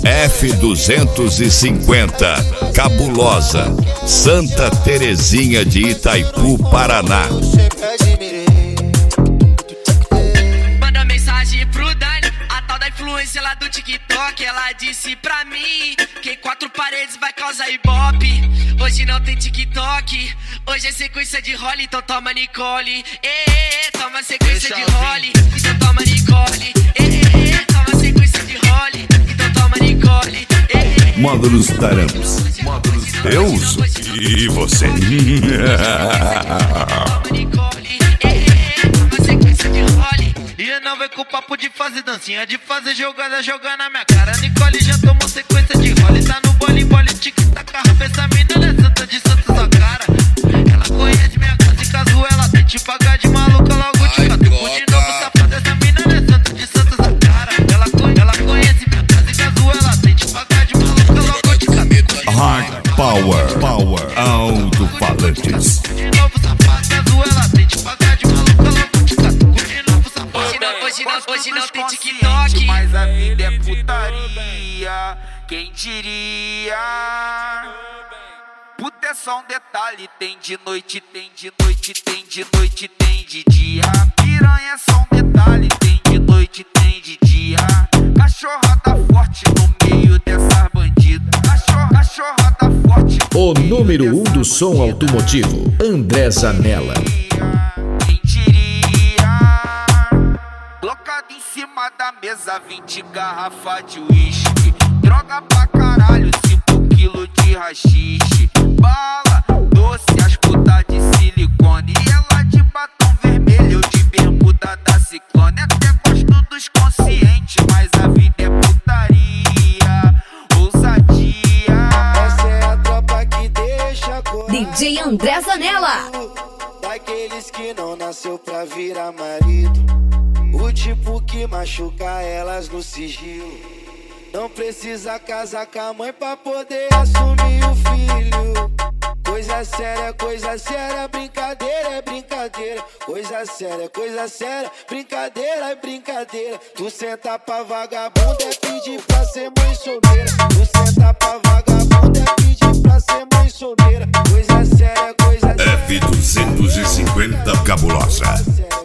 F250, Cabulosa, Santa Terezinha de Itaipu, Paraná. Manda mensagem pro Dani, a tal da influência lá do TikTok. Ela disse pra mim que 4 paredes vai causar ibope. Hoje não tem TikTok, hoje é sequência de role, então toma Nicole. Toma sequência de role, então toma Nicole. Toma sequência de role, então toma Nicole. Módulos Tarampos, Deus e você. Toma Nicole. Toma sequência de role. E não vem com papo de fazer dancinha, de fazer jogada, jogar na minha cara. Nicole já tomou sequência de role, tá no bole, tic-tac, essa mina é santa de santa sua cara. Ela conhece minha casa e caso ela tente pagar de maluca, logo te catuco de novo, safada. Essa mina é santa de santa sua cara. Ela conhece minha casa e caso ela tente pagar de maluca, logo te catuco. Hard Power, alto-falantes. De novo, safada, caso ela tente pagar de maluca, logo te catuco de novo, safada. Hoje não tem TikTok, mas a vida é putaria, quem diria? Puta é só um detalhe, tem de noite, tem de noite, tem de noite, tem de dia. Piranha é só um detalhe, tem de noite, tem de dia. Cachorrada forte no meio dessas bandidas. Cachorrada forte no O número 1 do som automotivo, André Zanella. Quem diria? Colocado em cima da mesa, 20 garrafas de uísque. Droga pra caralho, 5 quilos de rachixe. Bala, doce, as putas de silicone. E ela de batom vermelho, eu de bermuda da Ciclone. Até gosto dos conscientes, mas a vida é putaria, ousadia. Essa é a tropa que deixa DJ André Zanella. daqueles que não nasceu pra virar marido. O tipo que machuca elas no sigilo. Não precisa casar com a mãe pra poder assumir o filho. Coisa séria, brincadeira é brincadeira. Coisa séria, brincadeira é brincadeira. Tu senta pra vagabunda é pedir pra ser mãe solteira. Tu senta pra vagabunda é pedir pra ser mãe solteira. Coisa séria, F250 Cabulosa.